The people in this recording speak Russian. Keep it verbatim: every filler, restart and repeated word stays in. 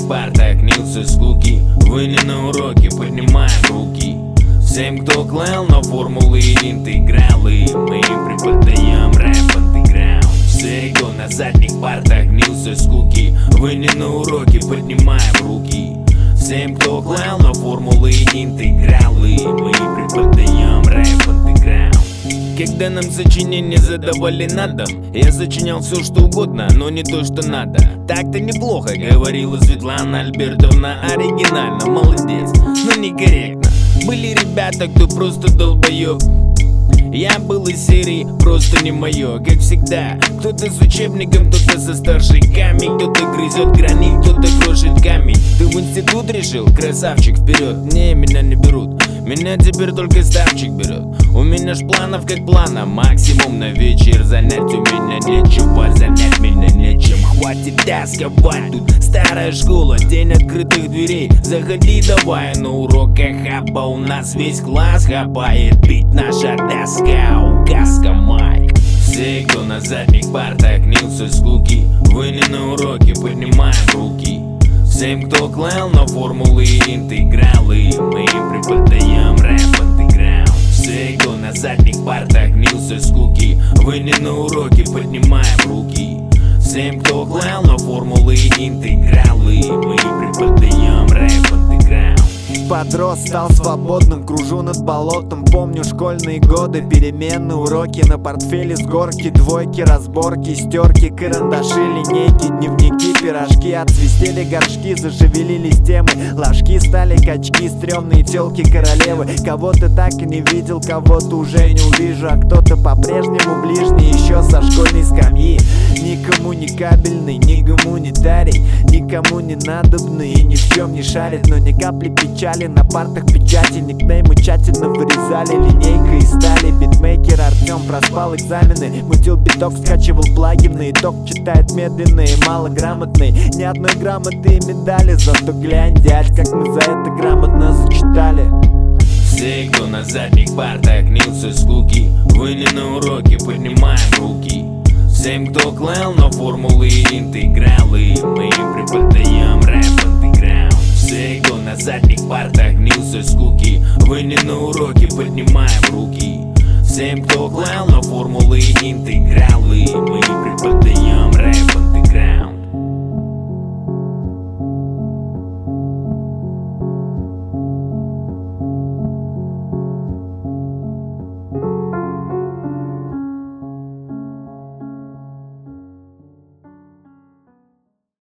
партах гнился скуки. Вы не на уроке, поднимаем руки. Всем, кто клал на формулы и интегралы, мы преподаем рэп андеграунд. Все, кто на задних партах гнился скуки. Вы не на уроке, поднимаем руки. Всем, кто клал на формулы и интегралы, мы преподаем рэп андеграунд. Когда нам сочинения задавали на дом, я сочинял все что угодно, но не то что надо. Так-то неплохо, говорила Светлана Альбертовна, оригинально, молодец, но некорректно. Были ребята, кто просто долбоёб. Я был из серии «Просто не моё», как всегда. Кто-то с учебником, кто-то со старшиками, кто-то грызет гранит, кто-то крошит камень. Ты в институт решил? Красавчик, вперед. Не, меня не берут, меня теперь только ставчик берет. У меня ж планов как плана, максимум на вечер занять у меня нечего, занять меня нечем. Хватит тосковать, тут старая школа, день открытых дверей. Заходи давай, на уроках хаба у нас весь класс хапает. Бить наша доска, указка майк. Все, кто на задних партах гнился скуки. Вы не на уроке, поднимаем руки. Всем, кто клал на формулы и интегралы, мы преподаем рэп андеграунд. Все, кто на задних партах гнился скуки. Вы не на уроке, поднимаем руки. Всем, кто клал на формулы и интегралы, мы преподаем рэп андеграунд. Подрос, стал свободным, кружу над болотом. Помню школьные годы, перемены, уроки. На портфеле с горки, двойки, разборки, стерки, карандаши, линейки, дневники, пирожки. Отсвистели горшки, зашевелились темы. Ложки стали качки, стрёмные тёлки, королевы. Кого-то так и не видел, кого-то уже не увижу. А кто-то по-прежнему ближний, еще со школьной скамьи. Никому не кабельный, ни гуманитарий, никому не надобный и ни в чем не шарит. Но ни капли печали, на партах печати. Никнеймы тщательно вырезали линейкой из стали. Битмейкер Артем проспал экзамены, мутил биток, скачивал плагины. Итог читает медленно и малограмотный. Ни одной грамоты и медали, зато глянь, дядь, как мы за это грамотно зачитали. Все, кто на задних партах гнился скуки. Вы не на уроке, поднимаем руки. Всем, кто клал на формулы и интегралы, мы преподаем рэп андеграунд. Все, кто на задних партах гнился скуки. Вы не на уроке, поднимаем руки. Всем, кто клал на формулы и интегралы, мы преподаем рэп андеграунд.